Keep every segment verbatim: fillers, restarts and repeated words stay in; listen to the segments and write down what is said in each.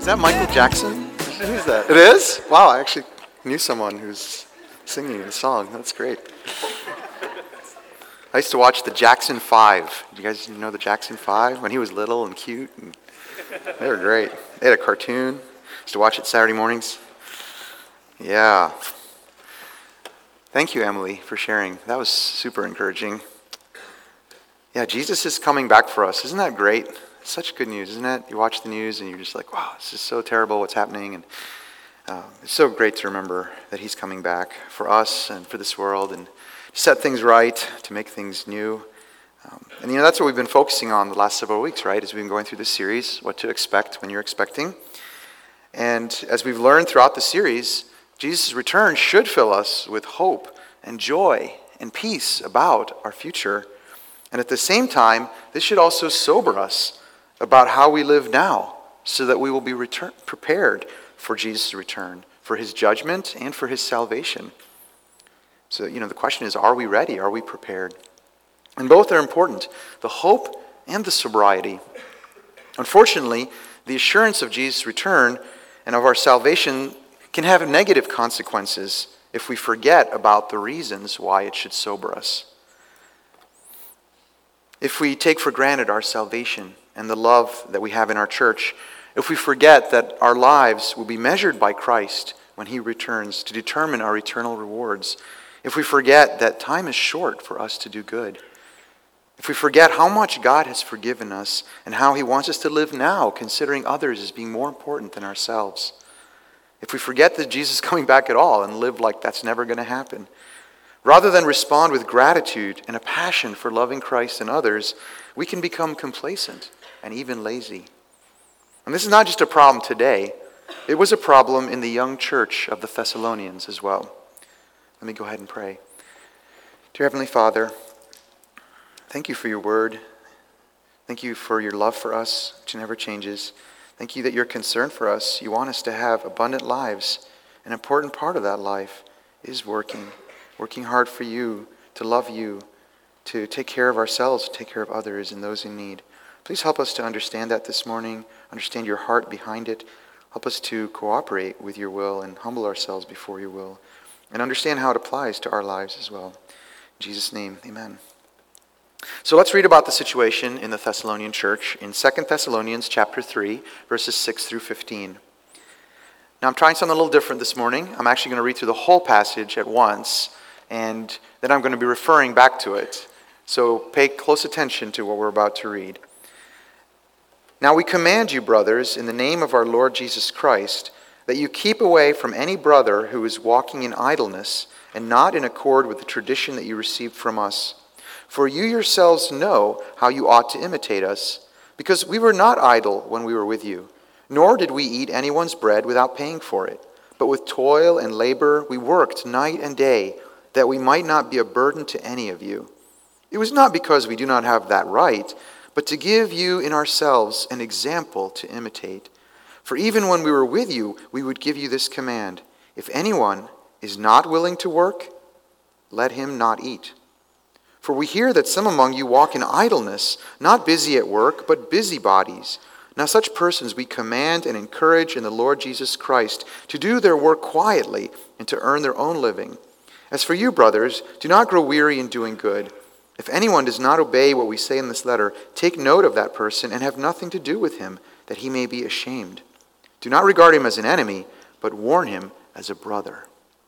Is that Michael Jackson? Who's that? It is? Wow, I actually knew someone who's singing the song. That's great. I used to watch the Jackson Five. Do you guys know the Jackson Five? When he was little and cute. And they were great. They had a cartoon. I used to watch it Saturday mornings. Yeah. Thank you, Emily, for sharing. That was super encouraging. Yeah, Jesus is coming back for us. Isn't that great? Such good news, isn't it? You watch the news and you're just like, wow, this is so terrible what's happening. And uh, it's so great to remember that he's coming back for us and for this world and to set things right, to make things new. Um, and you know, that's what we've been focusing on the last several weeks, right? As we've been going through this series, what to expect when you're expecting. And as we've learned throughout the series, Jesus' return should fill us with hope and joy and peace about our future. And at the same time, this should also sober us about how we live now so that we will be return- prepared for Jesus' return, for his judgment and for his salvation. So, you know, the question is, are we ready? Are we prepared? And both are important, the hope and the sobriety. Unfortunately, the assurance of Jesus' return and of our salvation can have negative consequences if we forget about the reasons why it should sober us. If we take for granted our salvation and the love that we have in our church, if we forget that our lives will be measured by Christ when he returns to determine our eternal rewards, if we forget that time is short for us to do good, if we forget how much God has forgiven us and how he wants us to live now, considering others as being more important than ourselves, if we forget that Jesus is coming back at all and live like that's never going to happen, rather than respond with gratitude and a passion for loving Christ and others, we can become complacent and even lazy. And this is not just a problem today. It was a problem in the young church of the Thessalonians as well. Let me go ahead and pray. Dear Heavenly Father, thank you for your word. Thank you for your love for us, which never changes. Thank you that you're concerned for us. You want us to have abundant lives. An important part of that life is working. Working hard for you, to love you, to take care of ourselves, to take care of others and those in need. Please help us to understand that this morning, understand your heart behind it. Help us to cooperate with your will and humble ourselves before your will, and understand how it applies to our lives as well. In Jesus' name, amen. So let's read about the situation in the Thessalonian church in Second Thessalonians chapter three, verses six through fifteen. Now I'm trying something a little different this morning. I'm actually going to read through the whole passage at once, and then I'm going to be referring back to it. So pay close attention to what we're about to read. Now we command you, brothers, in the name of our Lord Jesus Christ, that you keep away from any brother who is walking in idleness and not in accord with the tradition that you received from us. For you yourselves know how you ought to imitate us, because we were not idle when we were with you, nor did we eat anyone's bread without paying for it. But with toil and labor we worked night and day, that we might not be a burden to any of you. It was not because we do not have that right, but to give you in ourselves an example to imitate. For even when we were with you, we would give you this command: if anyone is not willing to work, let him not eat. For we hear that some among you walk in idleness, not busy at work, but busybodies. Now such persons we command and encourage in the Lord Jesus Christ to do their work quietly and to earn their own living. As for you, brothers, do not grow weary in doing good. If anyone does not obey what we say in this letter, take note of that person and have nothing to do with him, that he may be ashamed. Do not regard him as an enemy, but warn him as a brother.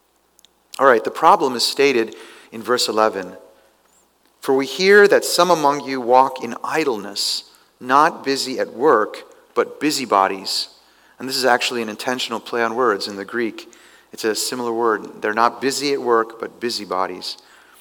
All right, the problem is stated in verse eleven. For we hear that some among you walk in idleness, not busy at work, but busybodies. And this is actually an intentional play on words in the Greek. It's a similar word. They're not busy at work, but busybodies.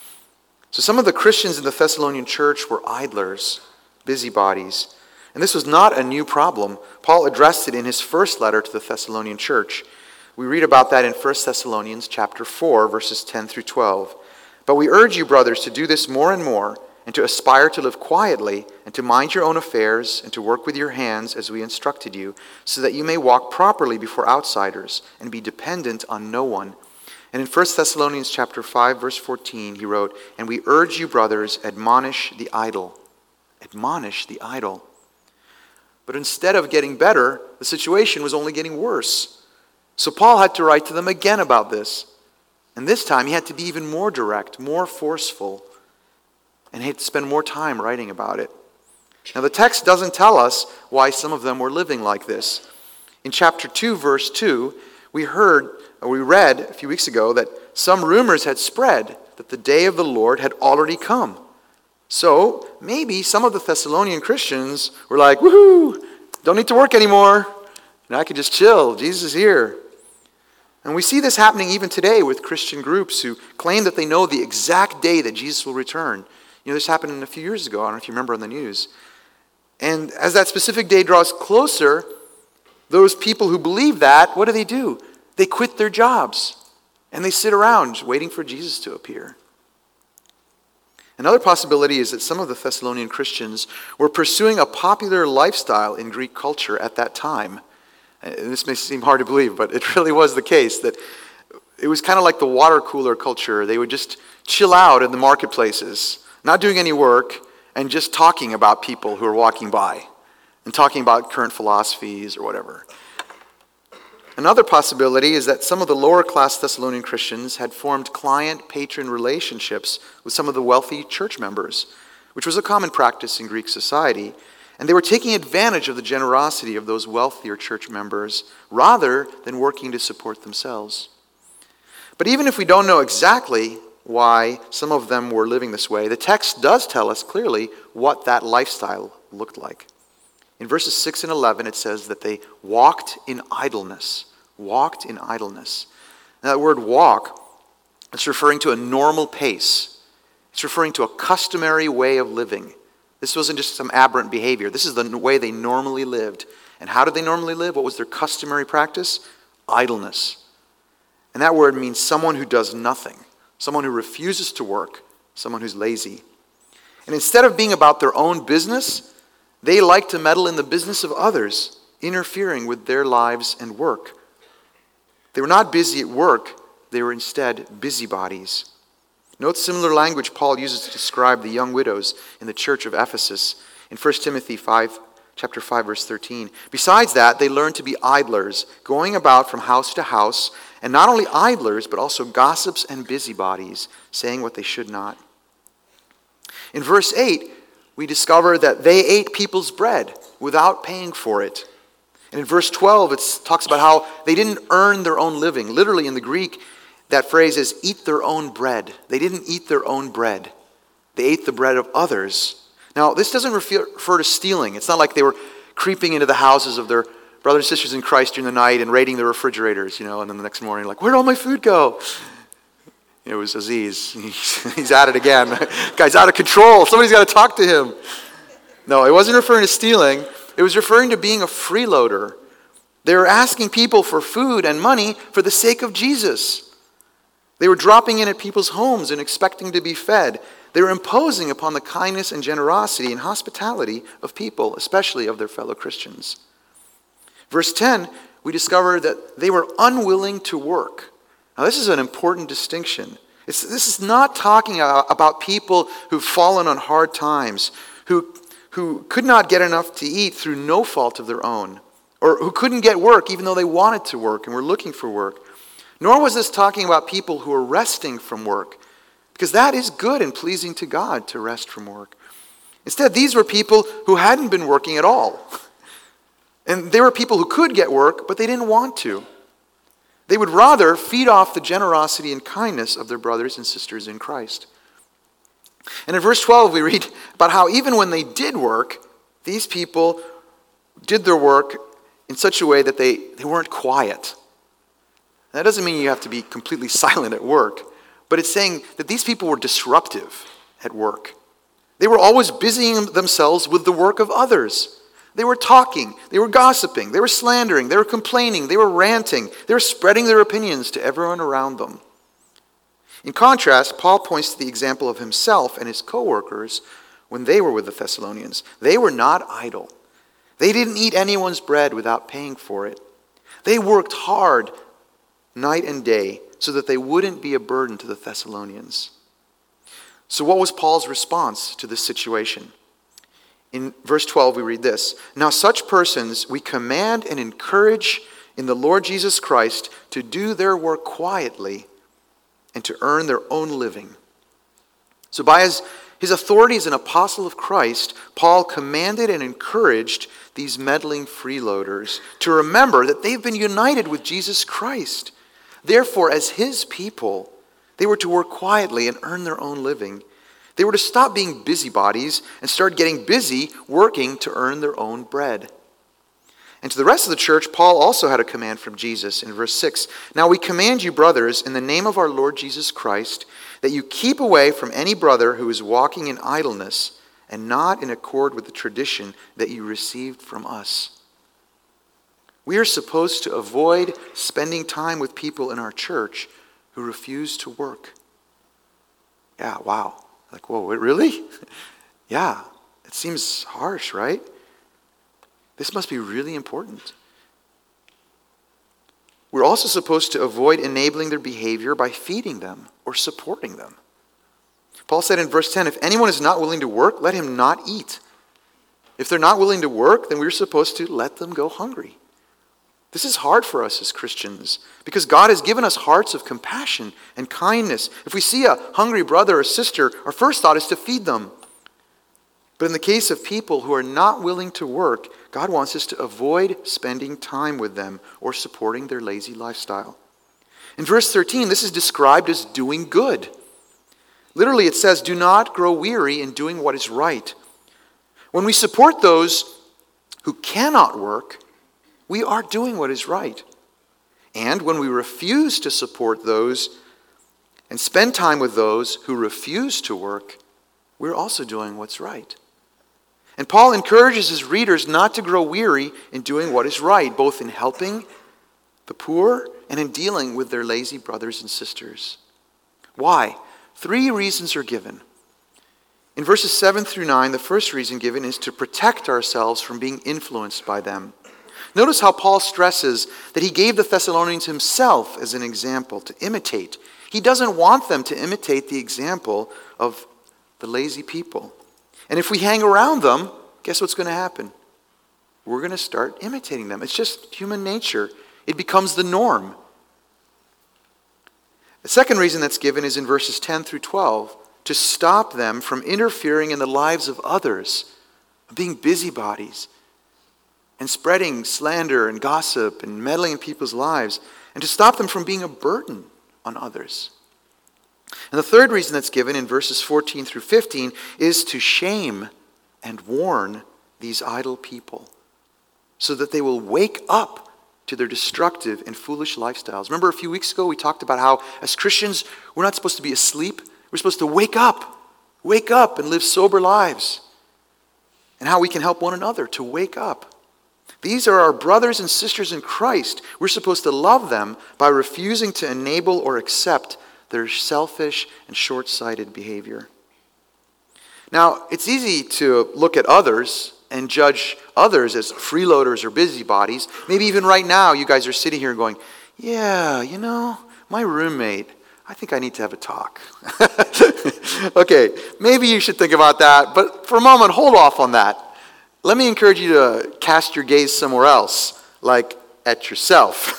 So some of the Christians in the Thessalonian church were idlers, busybodies. And this was not a new problem. Paul addressed it in his first letter to the Thessalonian church. We read about that in First Thessalonians chapter four, verses ten through twelve. But we urge you, brothers, to do this more and more, and to aspire to live quietly, and to mind your own affairs, and to work with your hands as we instructed you, so that you may walk properly before outsiders, and be dependent on no one. And in First Thessalonians chapter five, verse fourteen, he wrote, and we urge you, brothers, admonish the idle. Admonish the idle. But instead of getting better, the situation was only getting worse. So Paul had to write to them again about this. And this time he had to be even more direct, more forceful, and he had to spend more time writing about it. Now the text doesn't tell us why some of them were living like this. In chapter two, verse two, we heard, or we read a few weeks ago that some rumors had spread that the day of the Lord had already come. So maybe some of the Thessalonian Christians were like, woohoo, don't need to work anymore. And I can just chill. Jesus is here. And we see this happening even today with Christian groups who claim that they know the exact day that Jesus will return. You know, this happened a few years ago. I don't know if you remember on the news. And as that specific day draws closer, those people who believe that, what do they do? They quit their jobs and they sit around waiting for Jesus to appear. Another possibility is that some of the Thessalonian Christians were pursuing a popular lifestyle in Greek culture at that time. And this may seem hard to believe, but it really was the case that it was kind of like the water cooler culture. They would just chill out in the marketplaces, not doing any work, and just talking about people who are walking by and talking about current philosophies or whatever. Another possibility is that some of the lower class Thessalonian Christians had formed client-patron relationships with some of the wealthy church members, which was a common practice in Greek society. And they were taking advantage of the generosity of those wealthier church members rather than working to support themselves. But even if we don't know exactly why some of them were living this way, the text does tell us clearly what that lifestyle looked like. In verses six and eleven, it says that they walked in idleness. Walked in idleness. Now, that word walk, it's referring to a normal pace. It's referring to a customary way of living. This wasn't just some aberrant behavior. This is the way they normally lived. And how did they normally live? What was their customary practice? Idleness. And that word means someone who does nothing. Someone who refuses to work. Someone who's lazy. And instead of being about their own business, they like to meddle in the business of others, interfering with their lives and work. They were not busy at work. They were instead busybodies. Note similar language Paul uses to describe the young widows in the church of Ephesus in First Timothy five, chapter five, verse thirteen. Besides that, they learned to be idlers, going about from house to house, and not only idlers, but also gossips and busybodies, saying what they should not. In verse eight, we discover that they ate people's bread without paying for it. And in verse twelve, it talks about how they didn't earn their own living. Literally in the Greek, that phrase is eat their own bread. They didn't eat their own bread. They ate the bread of others. Now, this doesn't refer to stealing. It's not like they were creeping into the houses of their brothers and sisters in Christ during the night and raiding the refrigerators, you know, and then the next morning, like, where'd all my food go? It was Aziz. He's at it again. Guy's out of control. Somebody's got to talk to him. No, it wasn't referring to stealing. It was referring to being a freeloader. They were asking people for food and money for the sake of Jesus. They were dropping in at people's homes and expecting to be fed. They were imposing upon the kindness and generosity and hospitality of people, especially of their fellow Christians. Verse ten, we discover that they were unwilling to work. Now, this is an important distinction. It's, this is not talking about people who've fallen on hard times, who, who could not get enough to eat through no fault of their own, or who couldn't get work even though they wanted to work and were looking for work. Nor was this talking about people who are resting from work, because that is good and pleasing to God to rest from work. Instead, these were people who hadn't been working at all. And they were people who could get work, but they didn't want to. They would rather feed off the generosity and kindness of their brothers and sisters in Christ. And in verse twelve, we read about how even when they did work, these people did their work in such a way that they, they weren't quiet. That doesn't mean you have to be completely silent at work, but it's saying that these people were disruptive at work. They were always busying themselves with the work of others. They were talking, they were gossiping, they were slandering, they were complaining, they were ranting, they were spreading their opinions to everyone around them. In contrast, Paul points to the example of himself and his co-workers when they were with the Thessalonians. They were not idle. They didn't eat anyone's bread without paying for it. They worked hard night and day so that they wouldn't be a burden to the Thessalonians. So what was Paul's response to this situation? In verse twelve, we read this: "Now such persons we command and encourage in the Lord Jesus Christ to do their work quietly and to earn their own living." So by his, his authority as an apostle of Christ, Paul commanded and encouraged these meddling freeloaders to remember that they've been united with Jesus Christ. Therefore, as his people, they were to work quietly and earn their own living. They were to stop being busybodies and start getting busy working to earn their own bread. And to the rest of the church, Paul also had a command from Jesus in verse six. "Now we command you, brothers, in the name of our Lord Jesus Christ, that you keep away from any brother who is walking in idleness and not in accord with the tradition that you received from us." We are supposed to avoid spending time with people in our church who refuse to work. Yeah, wow. Like, whoa, really? Yeah, it seems harsh, right? This must be really important. We're also supposed to avoid enabling their behavior by feeding them or supporting them. Paul said in verse ten, "If anyone is not willing to work, let him not eat." If they're not willing to work, then we're supposed to let them go hungry. This is hard for us as Christians because God has given us hearts of compassion and kindness. If we see a hungry brother or sister, our first thought is to feed them. But in the case of people who are not willing to work, God wants us to avoid spending time with them or supporting their lazy lifestyle. In verse thirteen, this is described as doing good. Literally, it says, "Do not grow weary in doing what is right." When we support those who cannot work, we are doing what is right. And when we refuse to support those and spend time with those who refuse to work, we're also doing what's right. And Paul encourages his readers not to grow weary in doing what is right, both in helping the poor and in dealing with their lazy brothers and sisters. Why? Three reasons are given. In verses seven through nine, the first reason given is to protect ourselves from being influenced by them. Notice how Paul stresses that he gave the Thessalonians himself as an example to imitate. He doesn't want them to imitate the example of the lazy people. And if we hang around them, guess what's going to happen? We're going to start imitating them. It's just human nature. It becomes the norm. The second reason that's given is in verses ten through twelve, to stop them from interfering in the lives of others, being busybodies, and spreading slander and gossip and meddling in people's lives, and to stop them from being a burden on others. And the third reason that's given in verses fourteen through fifteen is to shame and warn these idle people so that they will wake up to their destructive and foolish lifestyles. Remember a few weeks ago we talked about how as Christians we're not supposed to be asleep. We're supposed to wake up, wake up and live sober lives. And how we can help one another to wake up. These are our brothers and sisters in Christ. We're supposed to love them by refusing to enable or accept their selfish and short-sighted behavior. Now, it's easy to look at others and judge others as freeloaders or busybodies. Maybe even right now you guys are sitting here going, yeah, you know, my roommate, I think I need to have a talk. Okay, maybe you should think about that, but for a moment, hold off on that. Let me encourage you to cast your gaze somewhere else, like at yourself.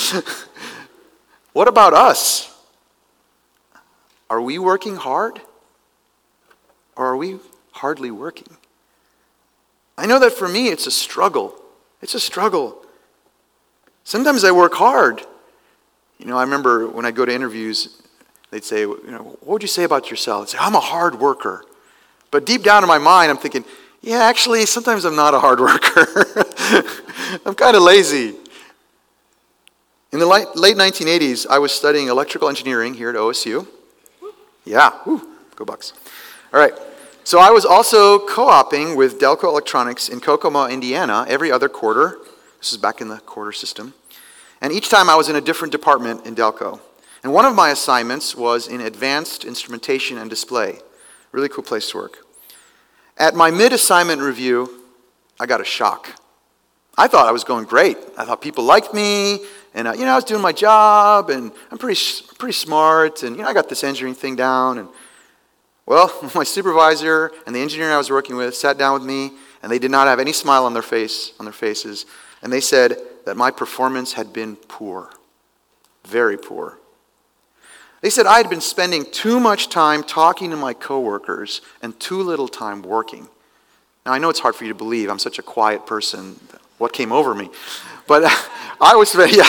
What about us? Are we working hard? Or are we hardly working? I know that for me it's a struggle. It's a struggle. Sometimes I work hard. You know, I remember when I go to interviews, they'd say, you know, what would you say about yourself? I'd say, I'm a hard worker. But deep down in my mind, I'm thinking, yeah, actually, sometimes I'm not a hard worker. I'm kind of lazy. In the late nineteen eighties, I was studying electrical engineering here at O S U. Yeah, woo, go Bucks. All right, so I was also co-oping with Delco Electronics in Kokomo, Indiana, every other quarter. This is back in the quarter system. And each time I was in a different department in Delco. And one of my assignments was in advanced instrumentation and display. Really cool place to work. At my mid-assignment review, I got a shock. I thought I was going great. I thought people liked me, and uh, you know, I was doing my job, and I'm pretty pretty smart, and you know, I got this engineering thing down. And Well, my supervisor and the engineer I was working with sat down with me, and they did not have any smile on their face, on their faces, and they said that my performance had been poor, very poor. They said I had been spending too much time talking to my coworkers and too little time working. Now, I know it's hard for you to believe. I'm such a quiet person. What came over me? But I was, yeah,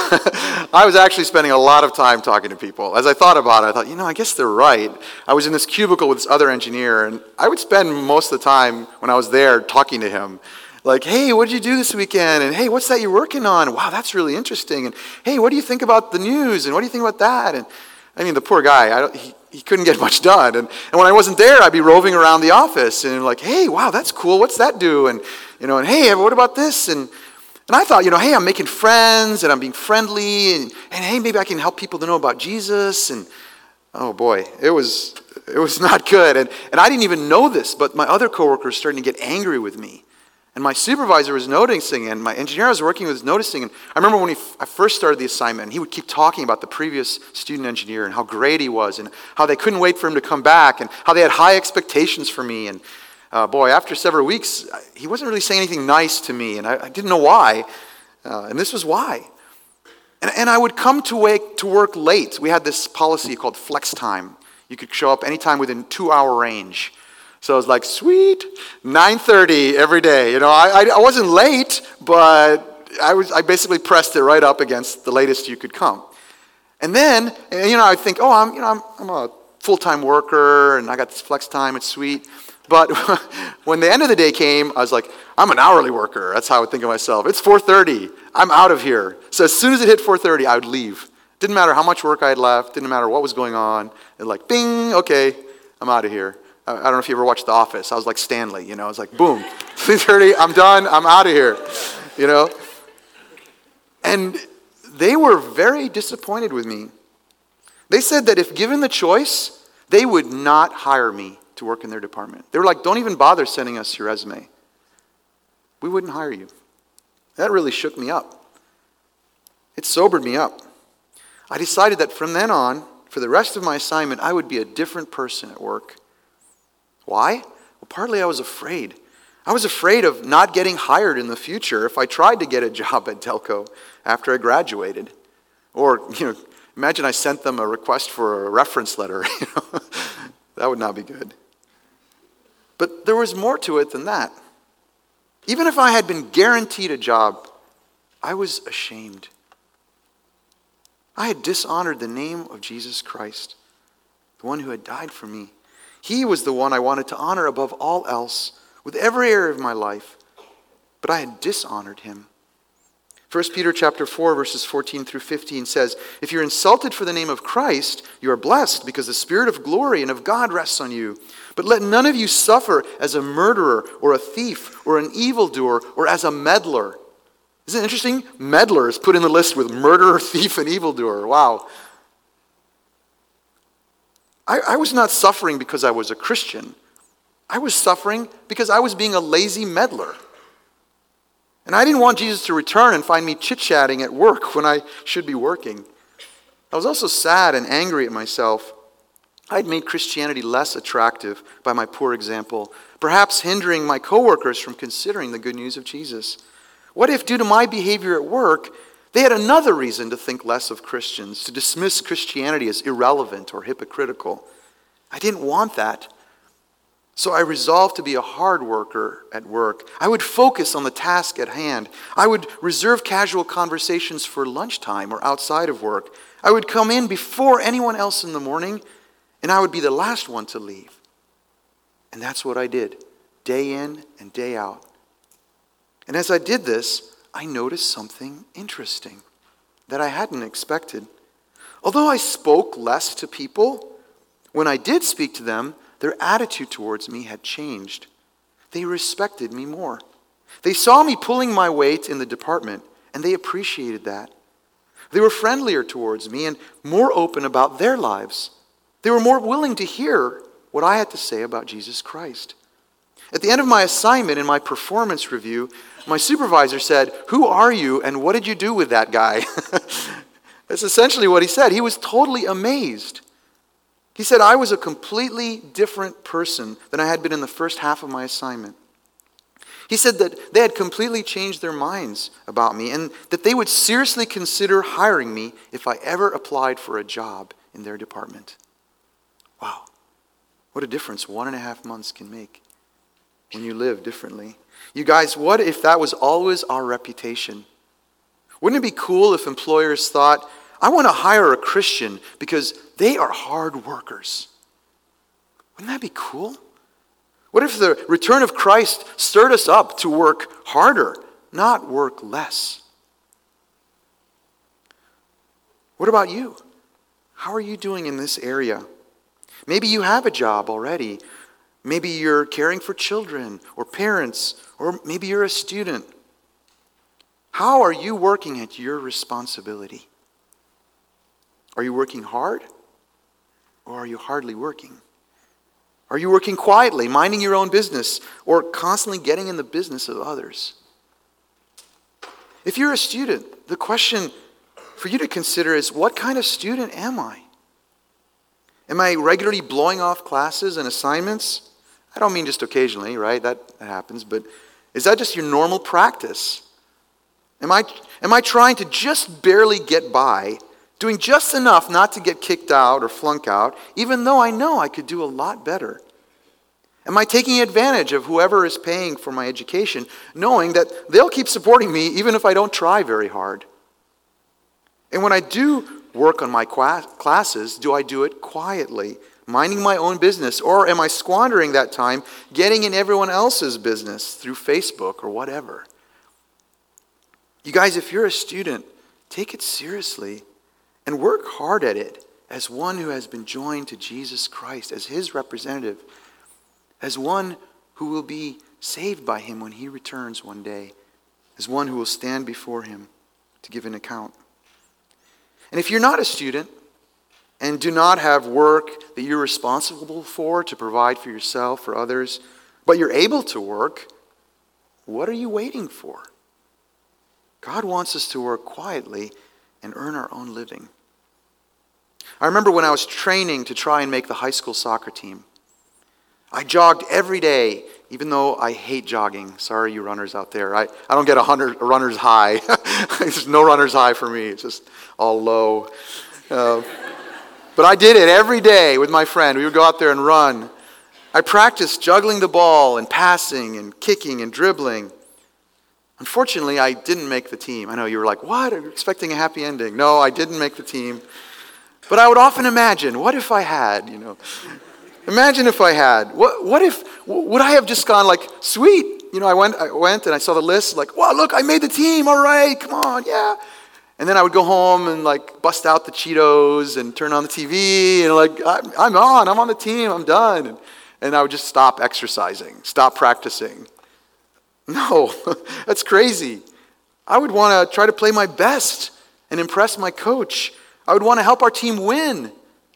I was actually spending a lot of time talking to people. As I thought about it, I thought, you know, I guess they're right. I was in this cubicle with this other engineer, and I would spend most of the time when I was there talking to him. Like, hey, what did you do this weekend? And hey, what's that you're working on? Wow, that's really interesting. And hey, what do you think about the news? And what do you think about that? And I mean, the poor guy, I don't, he, he couldn't get much done. And, and when I wasn't there, I'd be roving around the office and like, hey, wow, that's cool. What's that do? And, you know, and hey, what about this? And and I thought, you know, hey, I'm making friends and I'm being friendly. And, and hey, maybe I can help people to know about Jesus. And oh boy, it was it was not good. And, and I didn't even know this, but my other coworkers started to get angry with me. And my supervisor was noticing, and my engineer I was working with was noticing. And I remember when he, I first started the assignment, he would keep talking about the previous student engineer and how great he was and how they couldn't wait for him to come back and how they had high expectations for me. And uh, boy, after several weeks, he wasn't really saying anything nice to me, and I, I didn't know why. Uh, and this was why. And, and I would come to, wake, to work late. We had this policy called flex time. You could show up anytime within two-hour range. So I was like, sweet, nine thirty every day. You know, I, I wasn't late, but I was I basically pressed it right up against the latest you could come. And then, and, you know, I think, oh, I'm you know I'm, I'm a full-time worker, and I got this flex time. It's sweet. But when the end of the day came, I was like, I'm an hourly worker. That's how I would think of myself. It's four thirty. I'm out of here. So as soon as it hit four thirty, I would leave. Didn't matter how much work I had left. Didn't matter what was going on. It like, bing, okay, I'm out of here. I don't know if you ever watched The Office. I was like Stanley, you know. I was like, boom, three thirty, I'm done, I'm out of here, you know. And they were very disappointed with me. They said that if given the choice, they would not hire me to work in their department. They were like, don't even bother sending us your resume. We wouldn't hire you. That really shook me up. It sobered me up. I decided that from then on, for the rest of my assignment, I would be a different person at work. Why? Well, partly I was afraid. I was afraid of not getting hired in the future if I tried to get a job at Delco after I graduated. Or, you know, imagine I sent them a request for a reference letter. You know? That would not be good. But there was more to it than that. Even if I had been guaranteed a job, I was ashamed. I had dishonored the name of Jesus Christ, the one who had died for me. He was the one I wanted to honor above all else, with every area of my life. But I had dishonored him. First Peter chapter four, verses fourteen through fifteen says, if you're insulted for the name of Christ, you are blessed because the Spirit of glory and of God rests on you. But let none of you suffer as a murderer or a thief or an evildoer or as a meddler. Isn't it interesting? Meddler is put in the list with murderer, thief, and evildoer. Wow. I, I was not suffering because I was a Christian. I was suffering because I was being a lazy meddler. And I didn't want Jesus to return and find me chit-chatting at work when I should be working. I was also sad and angry at myself. I'd made Christianity less attractive by my poor example, perhaps hindering my coworkers from considering the good news of Jesus. What if, due to my behavior at work, they had another reason to think less of Christians, to dismiss Christianity as irrelevant or hypocritical? I didn't want that. So I resolved to be a hard worker at work. I would focus on the task at hand. I would reserve casual conversations for lunchtime or outside of work. I would come in before anyone else in the morning, and I would be the last one to leave. And that's what I did, day in and day out. And as I did this, I noticed something interesting that I hadn't expected. Although I spoke less to people, when I did speak to them, their attitude towards me had changed. They respected me more. They saw me pulling my weight in the department, and they appreciated that. They were friendlier towards me and more open about their lives. They were more willing to hear what I had to say about Jesus Christ. At the end of my assignment in my performance review, my supervisor said, "Who are you and what did you do with that guy?" That's essentially what he said. He was totally amazed. He said, I was a completely different person than I had been in the first half of my assignment. He said that they had completely changed their minds about me and that they would seriously consider hiring me if I ever applied for a job in their department. Wow, what a difference one and a half months can make when you live differently. You guys, what if that was always our reputation? Wouldn't it be cool if employers thought, I want to hire a Christian because they are hard workers? Wouldn't that be cool? What if the return of Christ stirred us up to work harder, not work less? What about you? How are you doing in this area? Maybe you have a job already. Maybe you're caring for children or parents, or maybe you're a student. How are you working at your responsibility? Are you working hard, or are you hardly working? Are you working quietly, minding your own business, or constantly getting in the business of others? If you're a student, the question for you to consider is, what kind of student am I? Am I regularly blowing off classes and assignments? I don't mean just occasionally, right? That, that happens, but is that just your normal practice? Am I, am I trying to just barely get by, doing just enough not to get kicked out or flunk out, even though I know I could do a lot better? Am I taking advantage of whoever is paying for my education, knowing that they'll keep supporting me even if I don't try very hard? And when I do work on my classes, do I do it quietly, minding my own business, or am I squandering that time getting in everyone else's business through Facebook or whatever? You guys, if you're a student, take it seriously and work hard at it as one who has been joined to Jesus Christ, as his representative, as one who will be saved by him when he returns one day, as one who will stand before him to give an account. And if you're not a student and do not have work that you're responsible for to provide for yourself or others, but you're able to work, what are you waiting for? God wants us to work quietly and earn our own living. I remember when I was training to try and make the high school soccer team. I jogged every day, even though I hate jogging. Sorry, you runners out there. I, I don't get a, hundred, a runner's high. There's no runner's high for me. It's just all low. Uh, but I did it every day with my friend. We would go out there and run. I practiced juggling the ball and passing and kicking and dribbling. Unfortunately, I didn't make the team. I know you were like, what? Are you expecting a happy ending? No, I didn't make the team. But I would often imagine, what if I had, you know? Imagine if I had. What, what if, would I have just gone like, sweet. You know, I went I went and I saw the list, like, wow, look, I made the team. All right, come on, yeah. And then I would go home and like bust out the Cheetos and turn on the T V and like, I'm, I'm on, I'm on the team, I'm done. And, and I would just stop exercising, stop practicing. No, that's crazy. I would want to try to play my best and impress my coach. I would want to help our team win.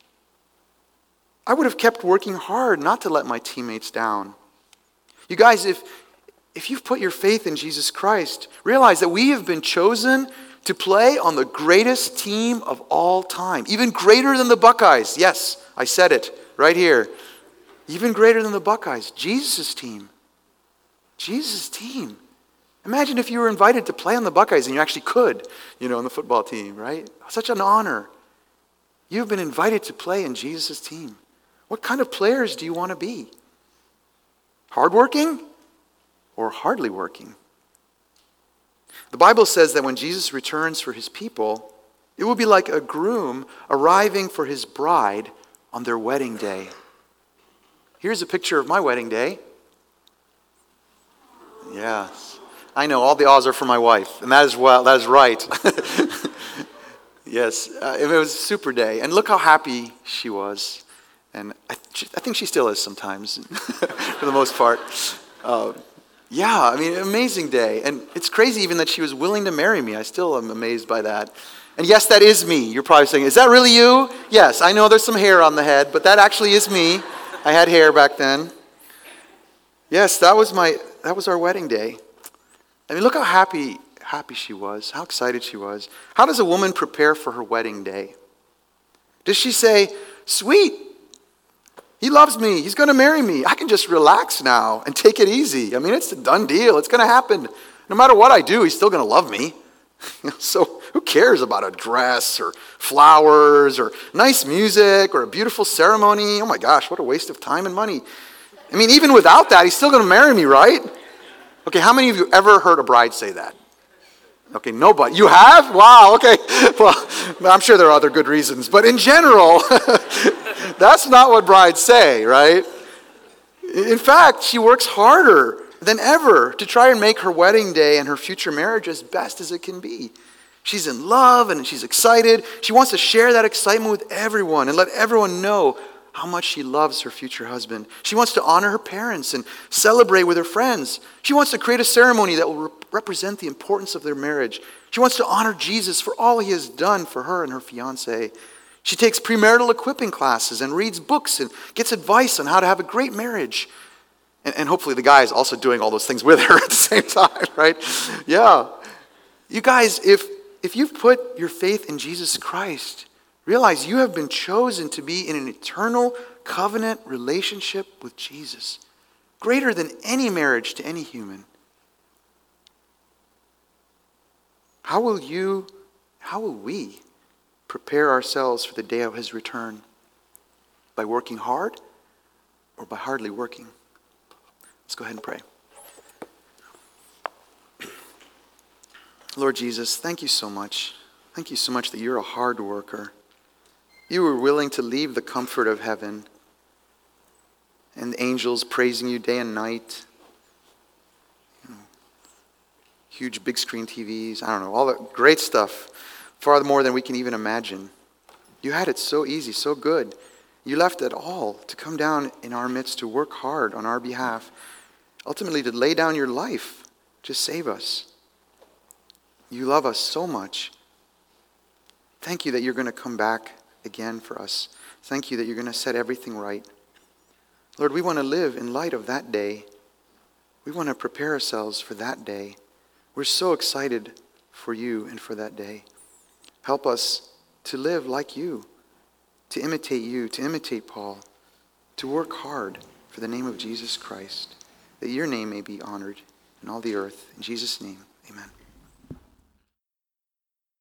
I would have kept working hard not to let my teammates down. You guys, if, if you've put your faith in Jesus Christ, realize that we have been chosen to play on the greatest team of all time. Even greater than the Buckeyes. Yes, I said it right here. Even greater than the Buckeyes. Jesus' team. Jesus' team. Imagine if you were invited to play on the Buckeyes and you actually could, you know, on the football team, right? Such an honor. You've been invited to play in Jesus' team. What kind of players do you want to be? Hardworking or hardly working? The Bible says that when Jesus returns for his people, it will be like a groom arriving for his bride on their wedding day. Here's a picture of my wedding day. Yes. I know, all the ahs are for my wife, and that is well, that is right. Yes, uh, it was a super day, and look how happy she was. And I, I think she still is sometimes, for the most part. Uh, yeah, I mean, amazing day. And it's crazy even that she was willing to marry me. I still am amazed by that. And yes, that is me. You're probably saying, is that really you? Yes, I know there's some hair on the head, but that actually is me. I had hair back then. Yes, that was my that was our wedding day. I mean, look how happy happy she was, how excited she was. How does a woman prepare for her wedding day? Does she say, sweet, He loves me. He's going to marry me. I can just relax now and take it easy. I mean, it's a done deal. It's going to happen. No matter what I do, he's still going to love me. So who cares about a dress or flowers or nice music or a beautiful ceremony? Oh my gosh, what a waste of time and money. I mean, even without that, he's still going to marry me, right? Okay, how many of you ever heard a bride say that? Okay, nobody. You have? Wow, okay. Well, I'm sure there are other good reasons. But in general, that's not what brides say, right? In fact, she works harder than ever to try and make her wedding day and her future marriage as best as it can be. She's in love and she's excited. She wants to share that excitement with everyone and let everyone know how much she loves her future husband. She wants to honor her parents and celebrate with her friends. She wants to create a ceremony that will re- represent the importance of their marriage. She wants to honor Jesus for all he has done for her and her fiancé. She takes premarital equipping classes and reads books and gets advice on how to have a great marriage. And, and hopefully the guy is also doing all those things with her at the same time, right? Yeah. You guys, if, if you've put your faith in Jesus Christ, realize you have been chosen to be in an eternal covenant relationship with Jesus, greater than any marriage to any human. How will you, how will we prepare ourselves for the day of his return? By working hard or by hardly working? Let's go ahead and pray. Lord Jesus, thank you so much. Thank you so much that you're a hard worker. You were willing to leave the comfort of heaven and the angels praising you day and night. You know, huge big screen T Vs, I don't know, all that great stuff, far more than we can even imagine. You had it so easy, so good. You left it all to come down in our midst to work hard on our behalf, ultimately to lay down your life to save us. You love us so much. Thank you that you're going to come back again for us. Thank you that you're going to set everything right. Lord, we want to live in light of that day. We want to prepare ourselves for that day. We're so excited for you and for that day. Help us to live like you, to imitate you, to imitate Paul, to work hard for the name of Jesus Christ, that your name may be honored in all the earth. In Jesus' name, amen.